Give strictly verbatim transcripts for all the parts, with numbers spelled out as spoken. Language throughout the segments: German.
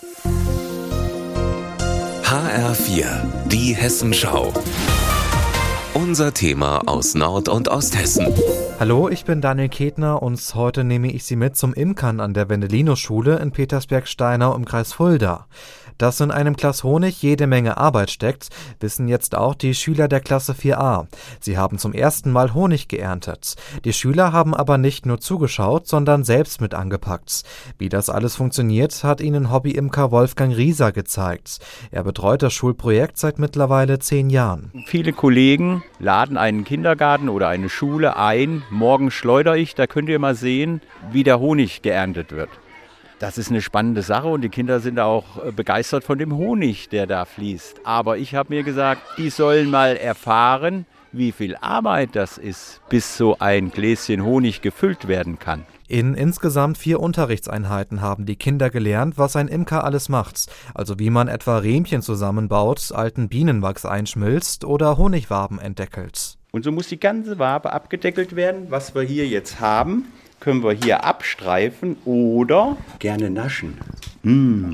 H R vier, die Hessenschau. Unser Thema aus Nord- und Osthessen. Hallo, ich bin Daniel Ketner und heute nehme ich Sie mit zum Imkern an der Wendelinus-Schule in Petersberg-Steinau im Kreis Fulda. Dass in einem Glas Honig jede Menge Arbeit steckt, wissen jetzt auch die Schüler der Klasse vier a. Sie haben zum ersten Mal Honig geerntet. Die Schüler haben aber nicht nur zugeschaut, sondern selbst mit angepackt. Wie das alles funktioniert, hat ihnen Hobby-Imker Wolfgang Rieser gezeigt. Er betreut das Schulprojekt seit mittlerweile zehn Jahren. Viele Kollegen laden einen Kindergarten oder eine Schule ein. Morgen schleudere ich, da könnt ihr mal sehen, wie der Honig geerntet wird. Das ist eine spannende Sache und die Kinder sind auch begeistert von dem Honig, der da fließt. Aber ich habe mir gesagt, die sollen mal erfahren, wie viel Arbeit das ist, bis so ein Gläschen Honig gefüllt werden kann. In insgesamt vier Unterrichtseinheiten haben die Kinder gelernt, was ein Imker alles macht. Also wie man etwa Riemchen zusammenbaut, alten Bienenwachs einschmilzt oder Honigwaben entdeckelt. Und so muss die ganze Wabe abgedeckelt werden. Was wir hier jetzt haben, können wir hier abstreifen oder gerne naschen. Mmh.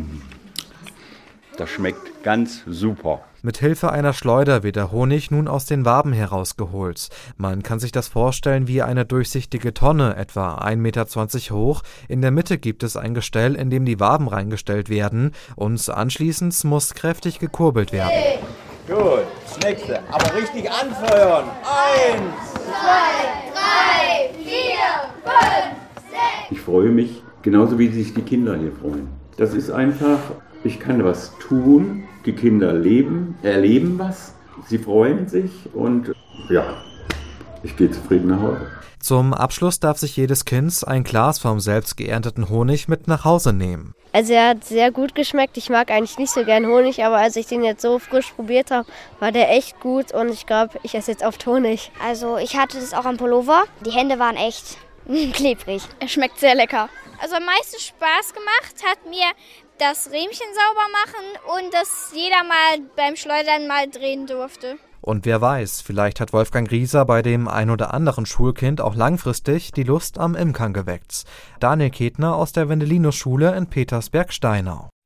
Das schmeckt ganz super. Mit Hilfe einer Schleuder wird der Honig nun aus den Waben herausgeholt. Man kann sich das vorstellen wie eine durchsichtige Tonne, etwa ein Meter zwanzig hoch. In der Mitte gibt es ein Gestell, in dem die Waben reingestellt werden und anschließend muss kräftig gekurbelt werden. Gut, das nächste. Aber richtig anfeuern. Eins, zwei, drei, vier, fünf, sechs. Ich freue mich, genauso wie sich die Kinder hier freuen. Das ist einfach, ich kann was tun, die Kinder leben, erleben was, sie freuen sich und ja, ich gehe zufrieden nach Hause. Zum Abschluss darf sich jedes Kind ein Glas vom selbst geernteten Honig mit nach Hause nehmen. Also er hat sehr gut geschmeckt. Ich mag eigentlich nicht so gern Honig, aber als ich den jetzt so frisch probiert habe, war der echt gut und ich glaube, ich esse jetzt oft Honig. Also ich hatte das auch am Pullover. Die Hände waren echt klebrig. Er schmeckt sehr lecker. Also am meisten Spaß gemacht hat mir das Riemchen sauber machen und dass jeder mal beim Schleudern mal drehen durfte. Und wer weiß, vielleicht hat Wolfgang Rieser bei dem ein oder anderen Schulkind auch langfristig die Lust am Imkern geweckt. Daniel Ketner aus der Wendelinus-Schule in Petersberg-Steinau.